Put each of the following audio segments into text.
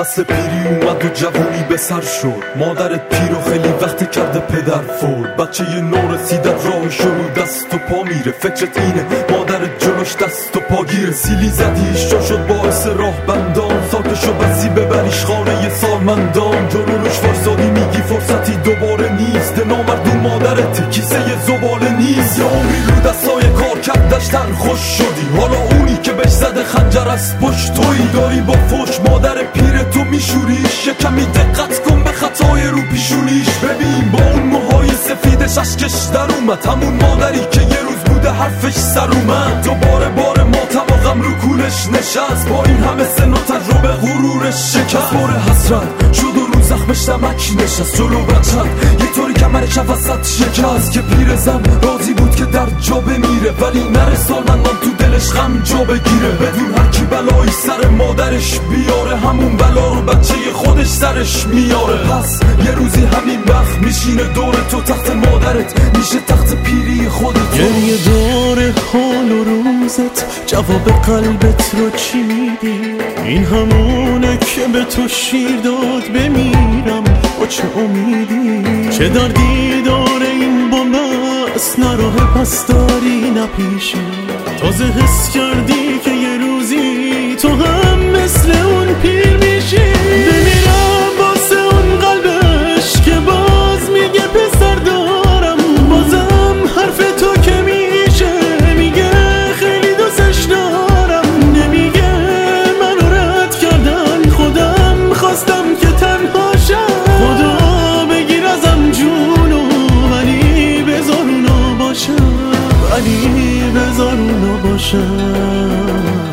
فصل پیری اومد و جوونی به سر شد. مادرت پیر و خیلی وقت کرده پدر فول. بچه یه نورسیدت راهشو رو دست و پا میره. فکرت اینه مادرت جلوش دست و پا گیره. سیلی زدیش چون شد باعث راه بندان. ساکشو بسی ببریش خانه سالمندان. جلوش فرسادی میگی فرصتی دوباره نیست. نامردون مادرت کیسه زباله نیست. یه عمری رو دستای کار کردشتن خوش شدی. حالا اونی که بهش زده خنجر از پشت تویی. داری با فوش مادر پیر تو میشوریش. یه کمی دقت کن به خطای رو پیشونیش. ببین با اون موهای سفیدش اشکش در اومد. همون مادری که یه روز بوده حرفش سر اومد. دوباره بار ماتم و غم رو کولش نشست. با این همه سن و تجربه غرورش شکست. بار حسرت شد و رو زخمش نمک نشست. جلو بچت یه طوری کمرش وسط شکست. که پیر زن راضی بود که در جا بمیره. ولی نره سالمندان تو دلش غم جا بگیره. بدون هر کی بلایی سر مادرش بیاره. همون بلا رو بچه خودش سرش میاره. پس یه روزی همین وقت میشینه دور تو. تخت مادرت میشه تخت پیری خودت. گریه دور حال و روزت. جواب قلبت رو چی میدی؟ این همونه که به تو شیر داد بمیرم با چه امیدی؟ چه دردی داره این بومبست؟ نه راه پس داری نه پیشی. تازه حس کردی که یه روزی تو هم مثل اون پیر میشی. بمیرم واسه اون قلبش که باز میگه پسر دارم. بازم حرف تو که میشه میگه خیلی دوستش دارم. نمیگه منو رد کردن خودم خواستم که تنها شم. خدا بگیر ازم جونو ولی بذار اونو باشم. ولی بذار اونو باشم.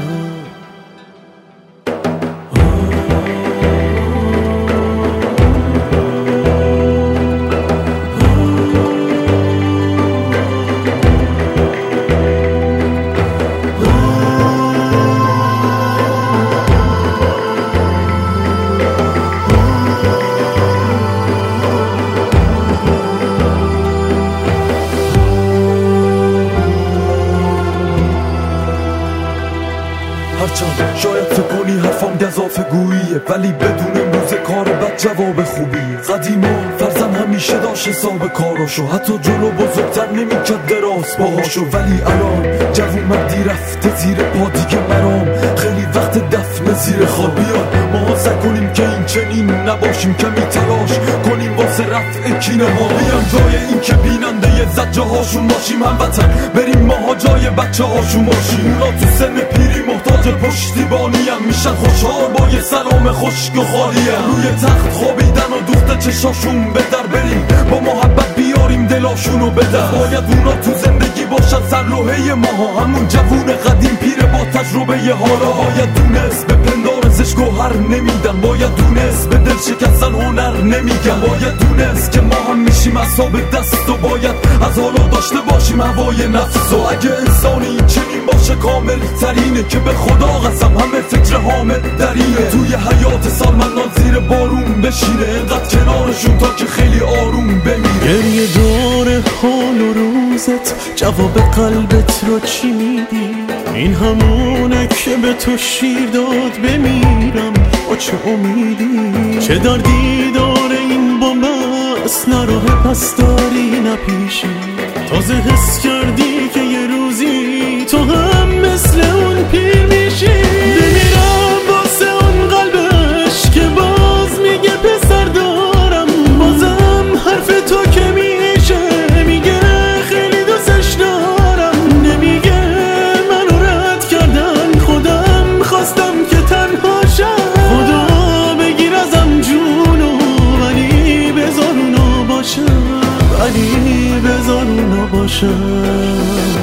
هرچند شاید فکر کنی حرفم گزافه گوییه. ولی بدون امروز کار بد جواب خوبیه. قدیما فرزن همیشه داشت حساب کاراشو. حتی جلو بزرگتر نمیکرد دراز باهاشو. ولی الان جوون مردی رفته زیر پا دیگه مرام. خیلی وقت دفن زیر خواب. بیاد ما سعی کنیم که این چنین نباشیم. کمی تلاش کنیم واسه رفع کینه ها. بیان جای این که بیننده زجه هاشون باشیم. هموطن بریم ماها جای بچه هاشون باشیم. اونا تو سن پیری محتاج پشتیبانی هم میشن خوشحال با یه سلام خشک و خالی هم. روی تخت خوابیدن و دوخته چشاشون به در بریم. با محبت بیاریم دلاشونو به در. باید اونا تو زندگی باشن سرلوحه ماها. همون جوون قدیم پیر با تجربه یه حالا. باید دونست به پندارزش گوهر نمیدن. باید دونست به دل شکستن هنر نمیگن. باید دونست که ما هم میشیم اصاب دست. و باید از حالا داشته باشیم هوای نفس. و اگه انسانی چنین باشه کامل ترینه. که به خدا قسم همه فکر حامد درینه. توی حیات سالمندان زیر بارون بشینه. اینقدر کنارشون تا که خیلی آروم بمیره. گریه دور حال و روزت. جواب قلبت رو چی میدی؟ این همونه که به تو شیر داد بمیرم با چه امیدی؟ چه دردی داره این بومبست؟ نه راه پس داری نه پیشی. تازه حس کردی که یه روزی تو هم مثل اون پیر میشی. بمیرم واسه اون قلبش که باز میگه پسر دارم. بازم حرف تو که میشه میگه خیلی دوستش دارم. نمیگه منو رد کردن خودم خواستم که تنها شم. خدا بگیر ازم جونو ولی بذار اونو باشم. ولی بذار اونو باشم.